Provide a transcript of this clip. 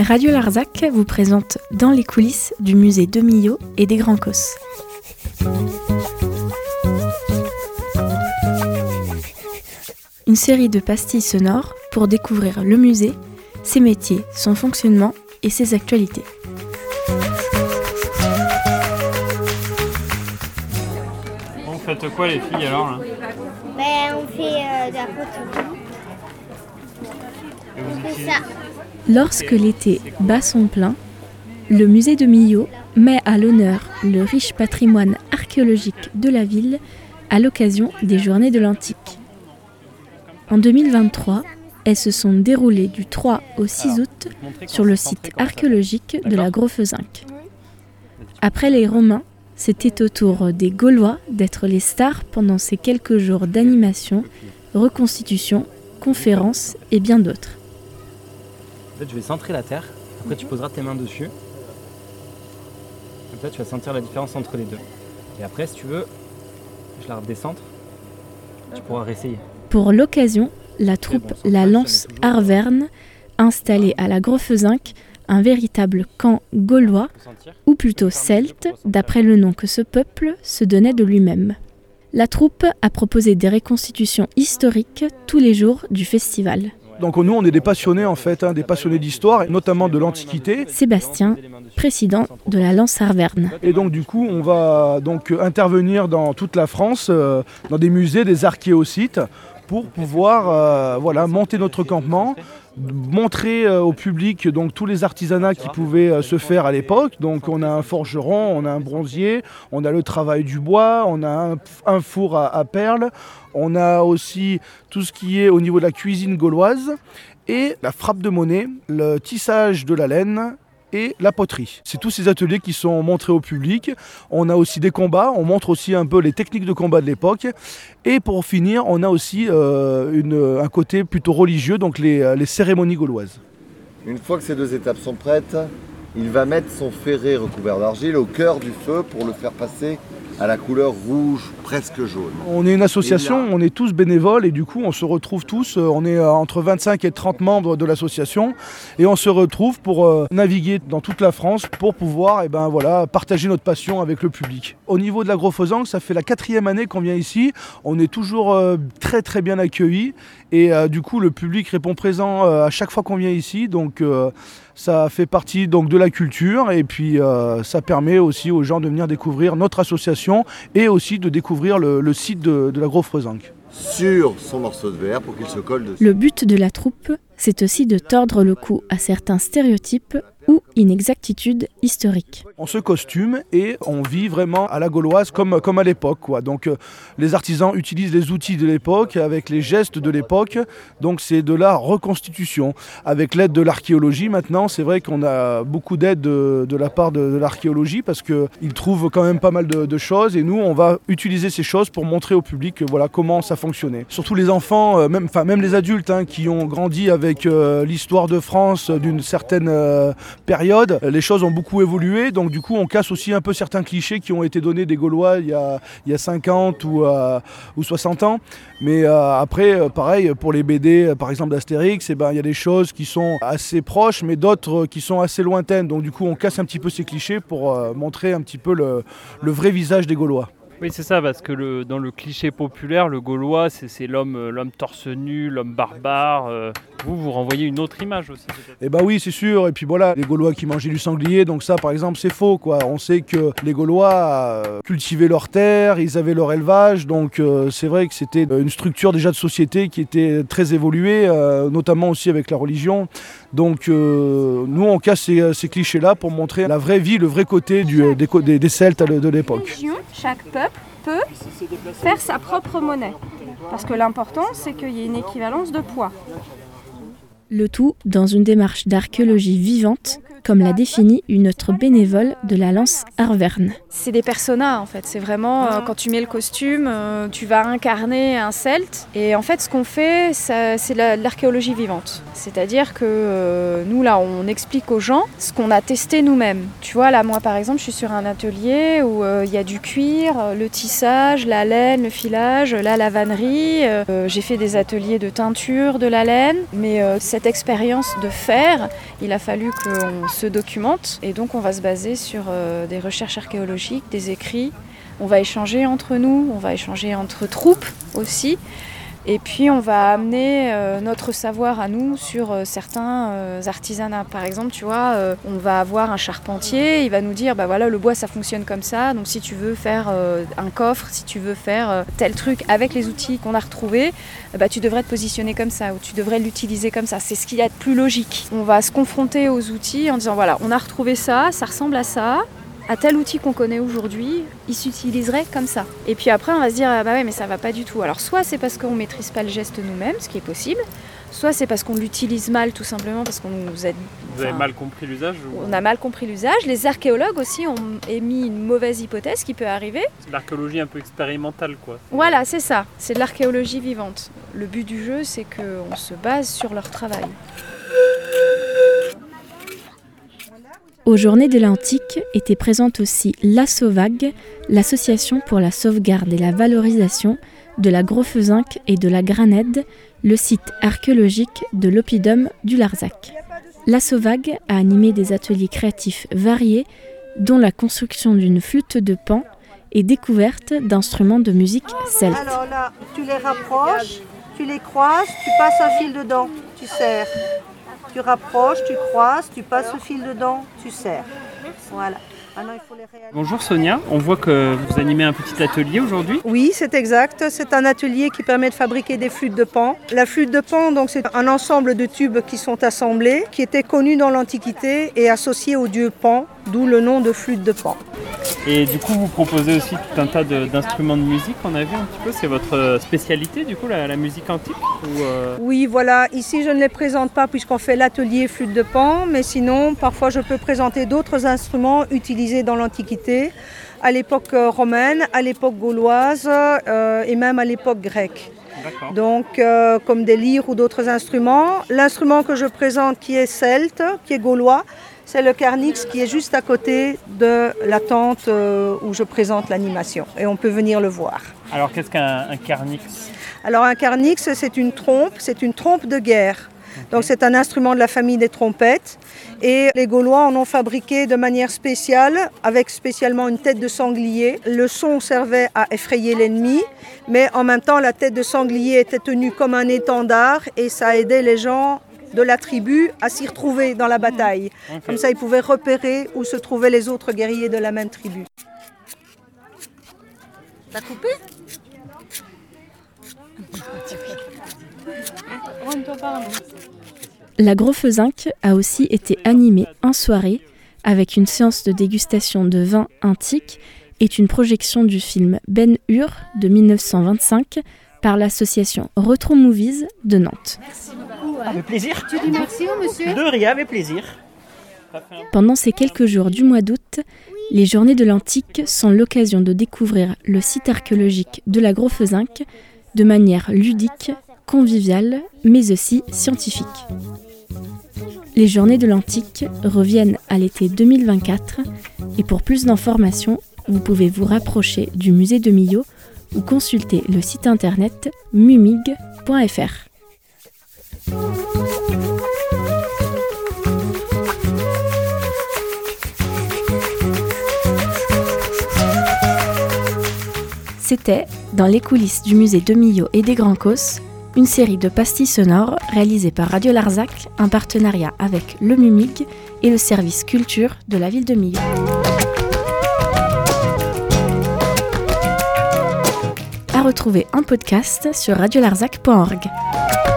Radio Larzac vous présente Dans les coulisses du musée de Millau et des Grands Cosses. Une série de pastilles sonores pour découvrir le musée, ses métiers, son fonctionnement et ses actualités. Bon, vous faites quoi les filles alors là? On fait de la photo. C'est ça. Lorsque l'été bat son plein, le musée de Millau met à l'honneur le riche patrimoine archéologique de la ville à l'occasion des Journées de l'Antique. En 2023, elles se sont déroulées du 3 au 6 août sur le site archéologique de la Grofezinck. Après les Romains, c'était au tour des Gaulois d'être les stars pendant ces quelques jours d'animation, reconstitution, conférences et bien d'autres. En fait, je vais centrer la terre, après tu poseras tes mains dessus. Comme ça, tu vas sentir la différence entre les deux. Et après, si tu veux, je la redescentre, tu pourras réessayer. Pour l'occasion, la troupe La Lance Arverne, installée à la Grofezinck, un véritable camp gaulois, ou plutôt celte, d'après le nom que ce peuple se donnait de lui-même. La troupe a proposé des reconstitutions historiques tous les jours du festival. Donc nous, on est des passionnés en fait, des passionnés d'histoire, et notamment de l'Antiquité. Sébastien, président de la Lance Arverne. Et donc du coup, on va donc intervenir dans toute la France, dans des musées, des archéosites, pour pouvoir monter notre campement, montrer au public donc tous les artisanats qui pouvaient se faire à l'époque. Donc on a un forgeron, on a un bronzier, on a le travail du bois, on a un four à perles, on a aussi tout ce qui est au niveau de la cuisine gauloise et la frappe de monnaie, le tissage de la laine et la poterie. C'est tous ces ateliers qui sont montrés au public. On a aussi des combats, on montre aussi un peu les techniques de combat de l'époque. Et pour finir, on a aussi un côté plutôt religieux, donc les cérémonies gauloises. Une fois que ces deux étapes sont prêtes, il va mettre son ferret recouvert d'argile au cœur du feu pour le faire passer à la couleur rouge, presque jaune. On est une association, on est tous bénévoles et du coup on se retrouve tous, on est entre 25 et 30 membres de l'association et on se retrouve pour naviguer dans toute la France pour pouvoir partager notre passion avec le public. Au niveau de la Grofezinck, ça fait la 4e année qu'on vient ici, on est toujours très très bien accueillis et du coup le public répond présent à chaque fois qu'on vient ici, donc ça fait partie donc de la culture et puis ça permet aussi aux gens de venir découvrir notre association et aussi de découvrir le site de la Grofezinck. Sur son morceau de verre pour qu'il se colle dessus. Le but de la troupe, c'est aussi de tordre le cou à certains stéréotypes ou inexactitudes historiques. On se costume et on vit vraiment à la gauloise comme à l'époque, quoi. Donc les artisans utilisent les outils de l'époque avec les gestes de l'époque, donc c'est de la reconstitution. Avec l'aide de l'archéologie maintenant, c'est vrai qu'on a beaucoup d'aide de la part de l'archéologie parce qu'ils trouvent quand même pas mal de choses et nous on va utiliser ces choses pour montrer au public comment ça fonctionnait. Surtout les enfants, même les adultes qui ont grandi avec l'histoire de France d'une certaine période, les choses ont beaucoup évolué, donc du coup on casse aussi un peu certains clichés qui ont été donnés des Gaulois il y a 50 ou 60 ans. Mais après, pareil, pour les BD, par exemple d'Astérix, il y a des choses qui sont assez proches, mais d'autres qui sont assez lointaines. Donc du coup on casse un petit peu ces clichés pour montrer un petit peu le vrai visage des Gaulois. Oui, c'est ça, parce que dans le cliché populaire, le Gaulois, c'est l'homme torse nu, l'homme barbare. Vous renvoyez une autre image aussi, peut-être. Eh ben oui, c'est sûr. Et puis voilà, les Gaulois qui mangeaient du sanglier, donc ça, par exemple, c'est faux, quoi. On sait que les Gaulois cultivaient leurs terres, ils avaient leur élevage, donc c'est vrai que c'était une structure déjà de société qui était très évoluée, notamment aussi avec la religion. Donc nous, on casse ces clichés-là pour montrer la vraie vie, le vrai côté des Celtes de l'époque. Chaque peuple peut faire sa propre monnaie. Parce que l'important, c'est qu'il y ait une équivalence de poids. Le tout dans une démarche d'archéologie vivante comme l'a défini une autre bénévole de la Lance Arverne. C'est des personas en fait, c'est vraiment quand tu mets le costume, tu vas incarner un celte. Et en fait ce qu'on fait, c'est de l'archéologie vivante. C'est-à-dire que nous là, on explique aux gens ce qu'on a testé nous-mêmes. Tu vois là, moi par exemple, je suis sur un atelier où il y a du cuir, le tissage, la laine, le filage, la vannerie. J'ai fait des ateliers de teinture de la laine, mais cette expérience de faire, il a fallu qu'on se documente et donc on va se baser sur des recherches archéologiques, des écrits. On va échanger entre nous, on va échanger entre troupes aussi. Et puis on va amener notre savoir à nous sur certains artisanats. Par exemple, tu vois, on va avoir un charpentier, il va nous dire, bah voilà, le bois ça fonctionne comme ça, donc si tu veux faire un coffre, si tu veux faire tel truc avec les outils qu'on a retrouvés, bah tu devrais te positionner comme ça, ou tu devrais l'utiliser comme ça. C'est ce qu'il y a de plus logique. On va se confronter aux outils en disant, voilà, on a retrouvé ça, ça ressemble à ça. À tel outil qu'on connaît aujourd'hui, il s'utiliserait comme ça. Et puis après, on va se dire, ah bah ouais, mais ça va pas du tout. Alors soit c'est parce qu'on maîtrise pas le geste nous-mêmes, ce qui est possible, soit c'est parce qu'on l'utilise mal, tout simplement parce qu'on nous a... Vous avez mal compris l'usage ou... On a mal compris l'usage. Les archéologues aussi ont émis une mauvaise hypothèse qui peut arriver. C'est de l'archéologie un peu expérimentale, quoi. Voilà, c'est ça. C'est de l'archéologie vivante. Le but du jeu, c'est qu'on se base sur leur travail. Aux Journées de l'Antique était présente aussi l'ASSOVAG, l'association pour la sauvegarde et la valorisation de la Grofezinck et de la Granède, le site archéologique de l'Oppidum du Larzac. L'ASSOVAG a animé des ateliers créatifs variés, dont la construction d'une flûte de Pan et découverte d'instruments de musique celtes. Alors là, tu les rapproches, tu les croises, tu passes un fil dedans, tu serres. Tu rapproches, tu croises, tu passes le fil dedans, tu serres. Voilà. Maintenant, il faut les réaliser. Bonjour Sonia, on voit que vous animez un petit atelier aujourd'hui. Oui, c'est exact. C'est un atelier qui permet de fabriquer des flûtes de Pan. La flûte de Pan, donc, c'est un ensemble de tubes qui sont assemblés, qui étaient connus dans l'Antiquité et associés au dieu Pan, d'où le nom de flûte de Pan. Et du coup, vous proposez aussi tout un tas d'instruments de musique, on a vu un petit peu. C'est votre spécialité, du coup, la musique antique ou Oui, voilà. Ici, je ne les présente pas puisqu'on fait l'atelier flûte de Pan, mais sinon, parfois, je peux présenter d'autres instruments utilisés dans l'Antiquité, à l'époque romaine, à l'époque gauloise et même à l'époque grecque. D'accord. Donc, comme des lyres ou d'autres instruments. L'instrument que je présente qui est celte, qui est gaulois, c'est le carnix qui est juste à côté de la tente où je présente l'animation. Et on peut venir le voir. Alors, qu'est-ce qu'un carnix ? Alors, un carnix, c'est une trompe de guerre. Donc, c'est un instrument de la famille des trompettes. Et les Gaulois en ont fabriqué de manière spéciale, avec spécialement une tête de sanglier. Le son servait à effrayer l'ennemi, mais en même temps, la tête de sanglier était tenue comme un étendard et ça aidait les gens de la tribu à s'y retrouver dans la bataille. Okay. Comme ça, ils pouvaient repérer où se trouvaient les autres guerriers de la même tribu. T'as coupé ? La Grofezinck a aussi été animée en soirée avec une séance de dégustation de vin antique et une projection du film Ben-Hur de 1925 par l'association Retro Movies de Nantes. Merci beaucoup. Avec plaisir. Tu dis merci au monsieur ? De rien, avec plaisir. Pendant ces quelques jours du mois d'août, les Journées de l'Antique sont l'occasion de découvrir le site archéologique de la Grofezinck de manière ludique, conviviale, mais aussi scientifique. Les Journées de l'Antique reviennent à l'été 2024 et pour plus d'informations, vous pouvez vous rapprocher du musée de Millau ou consulter le site internet mumig.fr. C'était Dans les coulisses du musée de Millau et des Grands Causses, une série de pastilles sonores réalisée par Radio Larzac en partenariat avec le MUMIG et le service culture de la ville de Millau. À retrouver en podcast sur radiolarzac.org.